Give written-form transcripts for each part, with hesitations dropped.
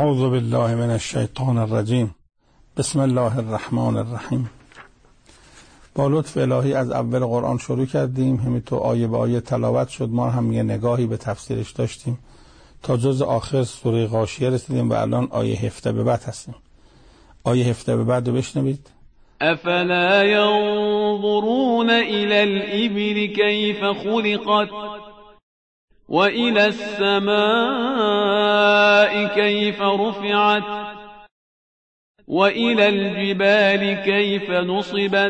اعوذ بالله من الشیطان الرجیم. بسم الله الرحمن الرحیم. با لطف الهی از اول قرآن شروع کردیم، همینطور آیه به آیه تلاوت شد. ما هم یه نگاهی به تفسیرش داشتیم تا جز آخر سوره غاشیه رسیدیم و الان آیه 17 به بعد هستیم. آیه 17 به بعد رو بشنوید. افلا ينظرون الى الابل كيف خلقت وإلى السماء كيف رفعت وإلى الجبال كيف نصبت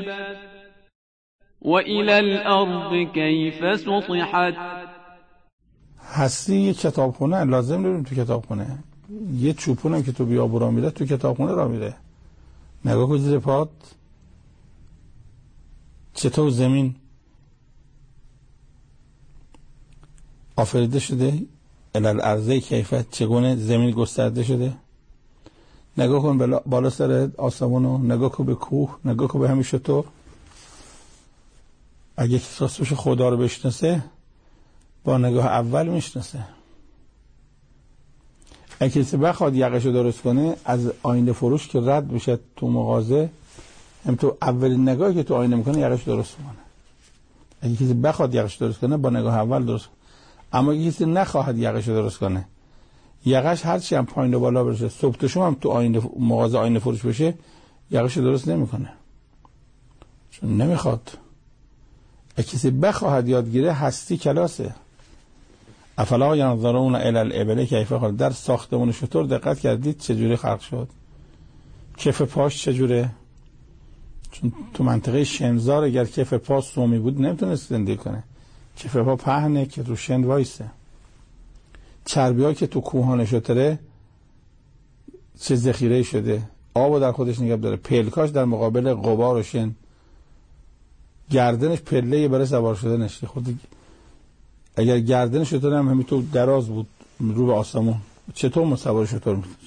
وإلى الأرض كيف سطحت. هستی یه کتابخونه، لازم داریم تو کتابخونه. یه چوپونم که تو بیابون را میره تو کتابخونه را میره. نگاه کن زیر پات چطور زمین آفریده شده، الارض کیفیت چگونه زمین گسترده شده. نگاه کن بالا سر آسمانو، نگاه کن به کوه، نگاه کن به همین شطور. اگه کسی خدا رو بشناسه با نگاه اول میشناسه. اگه کسی بخواد یقش رو درست کنه از آینه فروش که رد بشه تو مغازه، هم تو اولین نگاهی که تو آینه میکنه یقش درست کنه. اگه کسی بخواد یقش درست کنه با نگاه اول درست کنه. اما اگه کسی نخواهد یقش درست کنه، یقش هرچی هم پایین و بالا بشه، صبح تا شب هم تو آینه مغازه آینه فروش بشه، یقش درست نمیکنه، چون نمیخواد. اگه کسی بخواهد یادگیره هستی کلاسه. افلا ینظرون الی الابل کیف خلقت. در ساختمون شطور دقت کردید چجوری خلق شد؟ کف پاش چجوره؟ چون تو منطقه شنزار اگر کف پا سومی بود نمیتونست زندگی کنه. کف پا پهنه که رو شند وایسه. چربی ها که تو کوهان شتره چه ذخیره شده، آبو در خودش نگه داره. پلکاش در مقابل غبار و شن، گردنش پله برای سوار شدنش. خود اگر گردن شتر هم همینطور دراز بود رو به آسمون، چطور سوار شتر میشه؟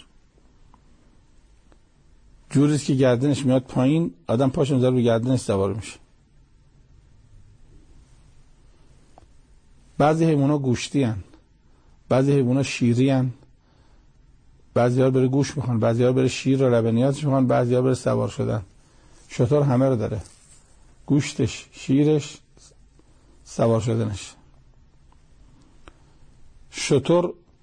جوریست که گردنش میاد پایین، آدم پاش میذاره رو گردنش سوار میشه. بعضی حیونا گوشتی هن، بعضی حیونا شیری هن، بعضی ها بره گوش میخوان، بعضی ها بره شیر و لبنیاتش میخوان، بعضی ها بره سوار شدن. شتر همه رو داره، گوشتش، شیرش، سوار شدنش. شتر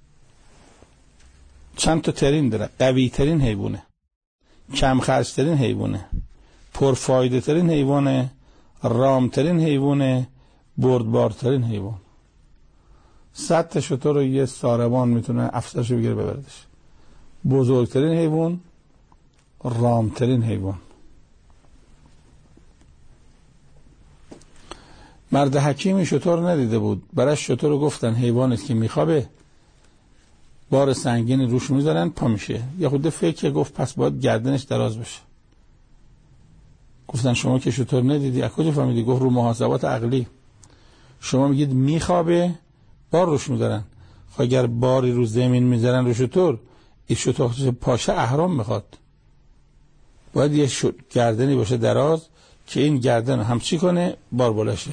چند تا ترین داره. قوی ترین حیوانه، کم خرج ترین حیوانه، پرفایده ترین حیوانه، رام ترین حیوانه، بردبار ترین حیوان. 100 تا شتر رو یه ساربان میتونه افسرشو بگیره ببردش. بزرگترین حیوان، رام ترین حیوان. مرد حکیمی شتر ندیده بود، برای شتر رو گفتن حیوانیست که میخوابه، بار سنگین روش میذارن پا میشه. یه خود فکر گفت پس باید گردنش دراز بشه. گفتن شما که شتر ندیدی از کجا فهمیدی؟ گفت رو محاسبات عقلی. شما میگید میخوابه، بار روش میذارن. خب اگر باری رو زمین میذارن رو شتر، این شتر پاشه اهرام میخواد، باید یه گردنی باشه دراز که این گردن هم چی کنه؟ بار بلشه.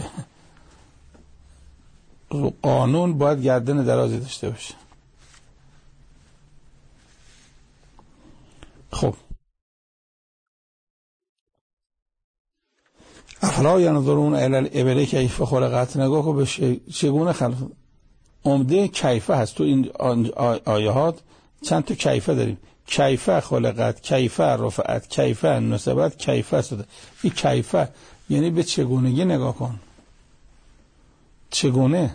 رو قانون باید گردن درازی داشته باشه. خب افلا ینظرون الی الابل کیف خلقت. نگاه کن به چگونه خلق. عمده کیفه هست تو این آیات. چند تا کیفه داریم. کیفه خلقت، کیفه رفعت، کیفه نصبت، کیفه صد. این کیفه یعنی به چگونگی نگاه کن. چگونه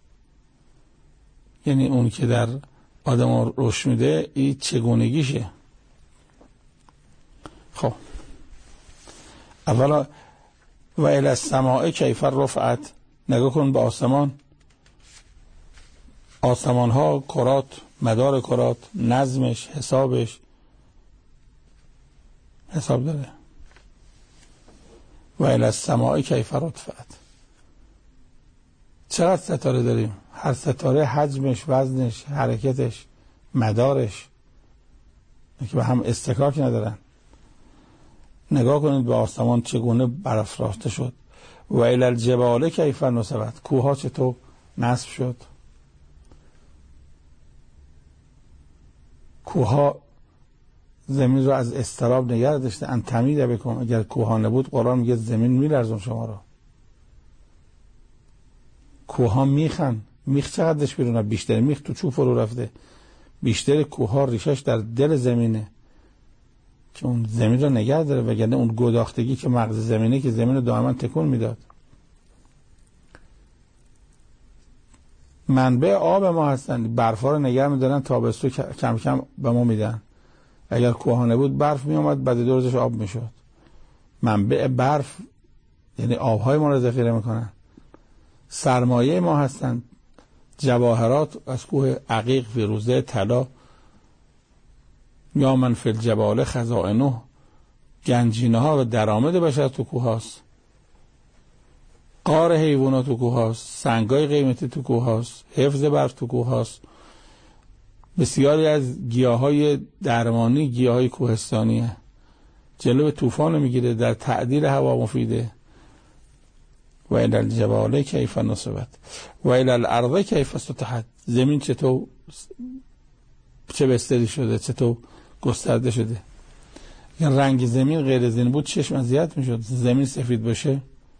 یعنی اون که در آدم رشد میده، این چگونگیشه. خب اولا و الی السماء کیف رفعت. نگاه کن به آسمان. آسمان ها، کرات، مدار کرات، نظمش، حسابش حساب داره. و الی السماء کیف رفعت. چقدر ستاره داریم؟ هر ستاره حجمش، وزنش، حرکتش، مدارش که به هم استکاک ندارن. نگاه کنید به آسمان چگونه برافراشته شد. و الی الجبال کیف نصبت. کوها چطور نصب شد. کوها زمین رو از اضطراب نگه داشته. ان تمید بکن، اگر کوها نبود قرآن میگه زمین میلرزون شما رو. کوها میخن، میخ چقدرش بیرونه؟ بیشتر میخ تو چوب فرو رفته. بیشتر کوها ریشش در دل زمینه که اون زمین رو نگه داره، وگرنه اون گداختگی که مغز زمینه که زمین رو دائما تکون میداد. منبع آب ما هستن، برفا رو نگه میدارن، تابستون کم کم به ما میدن. اگر کوها نبود برف میومد، بعد 2 روزش آب میشد. منبع برف یعنی آبهای ما رو ذخیره میکنن. سرمایه ما هستن، جواهرات از کوه عقیق، فیروزه، طلا. یا من فی الجبال خزائنه، گنجینه ها و درآمد بشر تو کوه هاست. غار حیوانات تو کوه هاست، سنگای قیمتی تو کوه هاست، حفظ برف تو کوه هاست. بسیاری از گیاهای درمانی گیاهای کوهستانیه، جلو طوفان میگیره، در تعدیل هوا مفیده. و الی الجبال کیف نصبت و الی الارض کیف سطحت. زمین چطور چه بستری شده، چطور گسترده شده. اگر رنگ زمین غیر زین بود چشم اذیت میشد. زمین سفید باشه،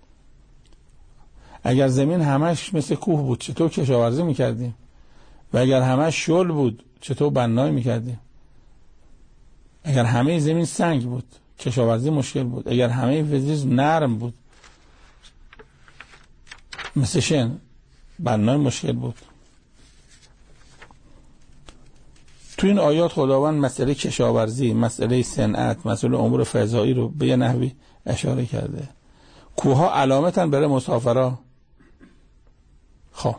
اگر زمین همش مثل کوه بود چطور کشاورزی میکردیم؟ و اگر همش شل بود چطور بنایی میکردیم؟ اگر همه زمین سنگ بود کشاورزی مشکل بود. اگر همه فیزیک نرم بود مثل شن، بنای مشکل بود. تو این آیات خداوند مسئله کشاورزی، مسئله صنعت، مسئله امور فضایی رو به یه نحوی اشاره کرده. کوها علامتن برای مسافرها. خب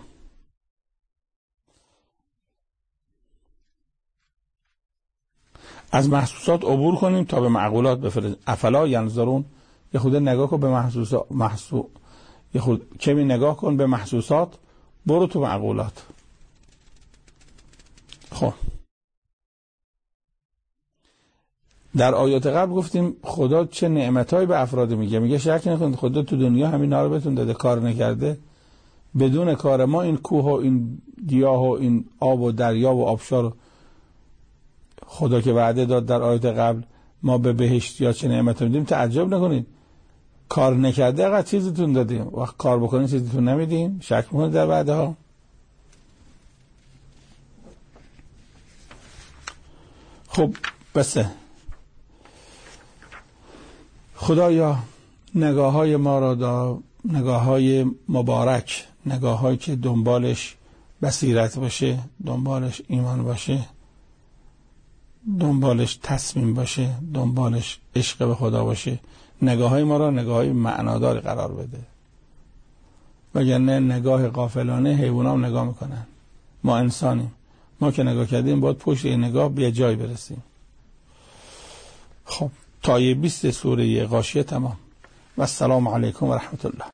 از محسوسات عبور کنیم تا به معقولات بفرستیم. افلا ینظرون، یه خود نگاه کن به محسوسات، یه خود کمی نگاه کن به محسوسات، برو تو معقولات. خب در آیات قبل گفتیم خدا چه نعمتایی به افراد میگه شک نکنید خدا تو دنیا همینا رو بهتون داده، کار نکرده. بدون کار ما این کوه و این گیاه و این آب و دریا و آبشار خدا که وعده داد در آیات قبل ما به بهشت یا چه نعمتی میدیم، تعجب نکنید. کار نکرده اگر چیزتون دادیم، وقت کار بکنید چیزتون نمیدیم، شک میکنید در وعده ها. خب بسه خدایا نگاه های ما را دا، نگاه های مبارک، نگاه هایی که دنبالش بصیرت باشه، دنبالش ایمان باشه، دنبالش تصمیم باشه، دنبالش عشق به خدا باشه، نگاه های ما را نگاه های معنادار قرار بده. وگرنه نگاه غافلانه حیوان هم نگاه میکنن. ما انسانیم، ما که نگاه کردیم باید پشت این نگاه به جای برسیم. خب تا 20 سوره غاشیه تمام. و السلام علیکم و رحمت الله.